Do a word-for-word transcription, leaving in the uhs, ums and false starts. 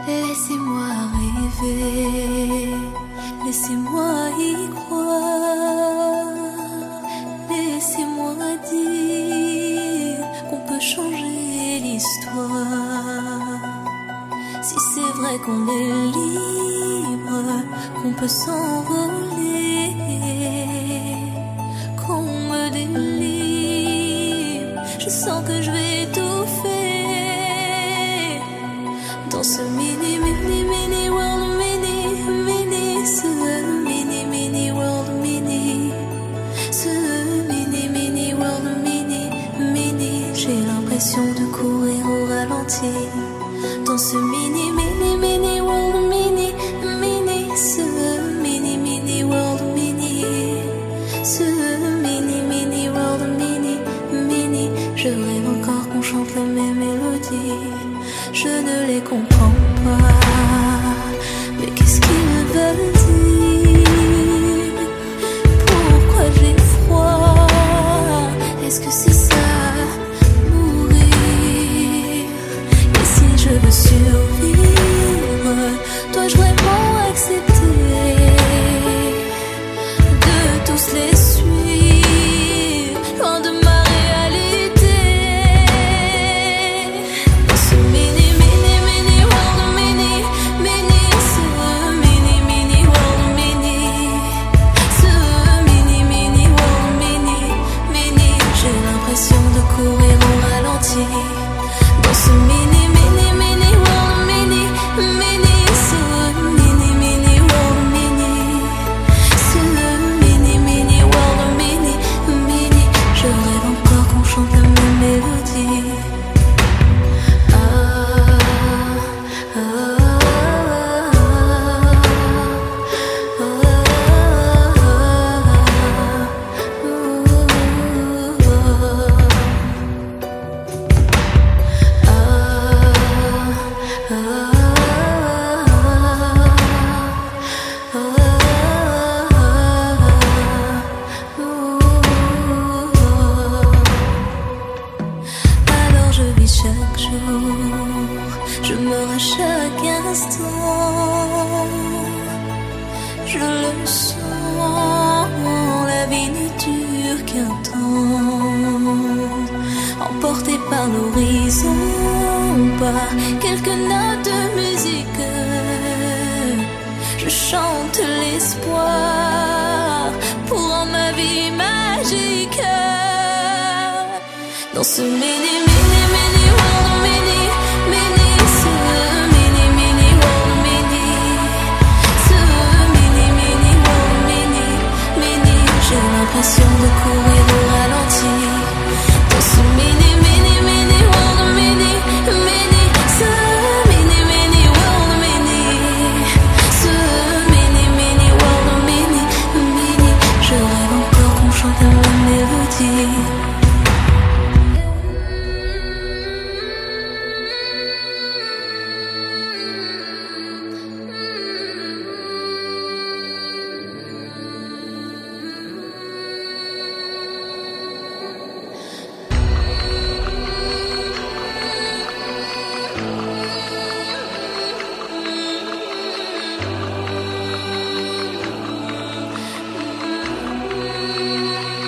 Laissez-moi rêver, laissez-moi y croire, laissez-moi dire qu'on peut changer l'histoire. Si c'est vrai qu'on est libre, qu'on peut s'envoler, qu'on me délivre, je sens que je vais étouffer dans ce mini, mini, mini world, mini, mini, ce mini, mini world, mini, ce mini, mini world, mini, mini. J'ai l'impression de courir au ralenti dans ce mini, mini, mini world, mini, mini, ce mini, mini world, mini, ce mini, mini world, mini, mini. Je rêve encore qu'on chante les mêmes mélodies. Je ne les comprends pas, mais qu'est-ce qu'ils veulent dire? Pourquoi j'ai froid? Est-ce que c'est ça, mourir? Et si je veux survivre, dois-je vraiment accepter de tous les suivre, loin de ma réalité? Dans ce mini, mini, mini world, mini, mini, ce mini, mini world, mini, ce mini, mini world, mini, mini. J'ai l'impression de courir au ralenti dans ce mini, mini, mini world, mini, mini, ce mini, mini world, mini, ce mini, mini world, mini, mini. Je rêve encore qu'on chante la même mélodie. Ah, ah, ah, ah, Alors je vis chaque jour, je meurs à chaque instant. Je le sens, la vie ne dure qu'un temps. Emporté par l'horizon, par quelques notes de musique, je chante l'espoir pour rendre ma vie magique. Dans ce mini, mini, mini